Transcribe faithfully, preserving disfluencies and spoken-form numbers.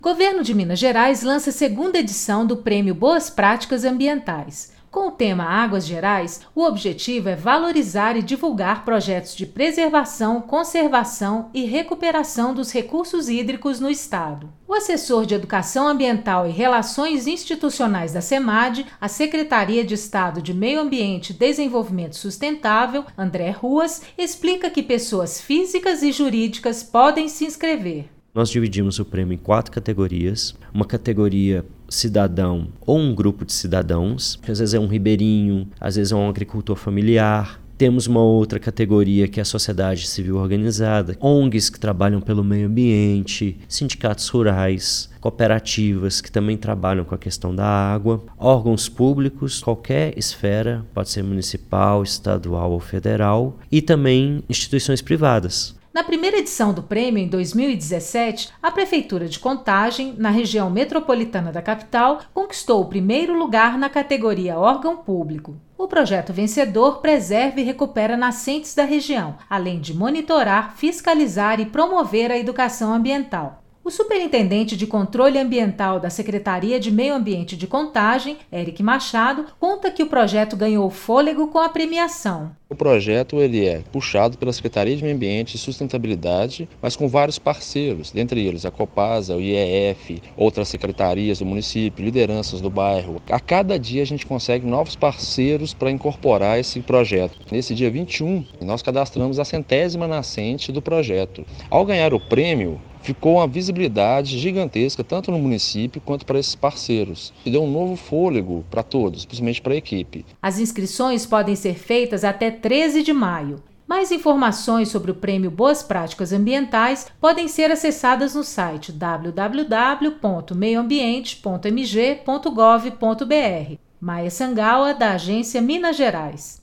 O governo de Minas Gerais lança a segunda edição do Prêmio Boas Práticas Ambientais. Com o tema Águas Gerais, o objetivo é valorizar e divulgar projetos de preservação, conservação e recuperação dos recursos hídricos no estado. O assessor de Educação Ambiental e Relações Institucionais da SEMAD, a Secretaria de Estado de Meio Ambiente e Desenvolvimento Sustentável, André Ruas, explica que pessoas físicas e jurídicas podem se inscrever. Nós dividimos o prêmio em quatro categorias. Uma categoria cidadão ou um grupo de cidadãos, que às vezes é um ribeirinho, às vezes é um agricultor familiar. Temos uma outra categoria que é a sociedade civil organizada, O N Gs que trabalham pelo meio ambiente, sindicatos rurais, cooperativas que também trabalham com a questão da água, órgãos públicos, qualquer esfera, pode ser municipal, estadual ou federal, e também instituições privadas. Na primeira edição do prêmio, em dois mil e dezessete, a Prefeitura de Contagem, na região metropolitana da capital, conquistou o primeiro lugar na categoria órgão público. O projeto vencedor preserva e recupera nascentes da região, além de monitorar, fiscalizar e promover a educação ambiental. O superintendente de controle ambiental da Secretaria de Meio Ambiente de Contagem, Eric Machado, conta que o projeto ganhou fôlego com a premiação. O projeto ele é puxado pela Secretaria de Meio Ambiente e Sustentabilidade, mas com vários parceiros, dentre eles a Copasa, o I E F, outras secretarias do município, lideranças do bairro. A cada dia a gente consegue novos parceiros para incorporar esse projeto. Nesse dia vinte e um, nós cadastramos a centésima nascente do projeto. Ao ganhar o prêmio, ficou uma visibilidade gigantesca tanto no município quanto para esses parceiros. E deu um novo fôlego para todos, principalmente para a equipe. As inscrições podem ser feitas até treze de maio. Mais informações sobre o Prêmio Boas Práticas Ambientais podem ser acessadas no site w w w ponto meio ambiente ponto m g ponto gov ponto b r. Maia Sangawa, da Agência Minas Gerais.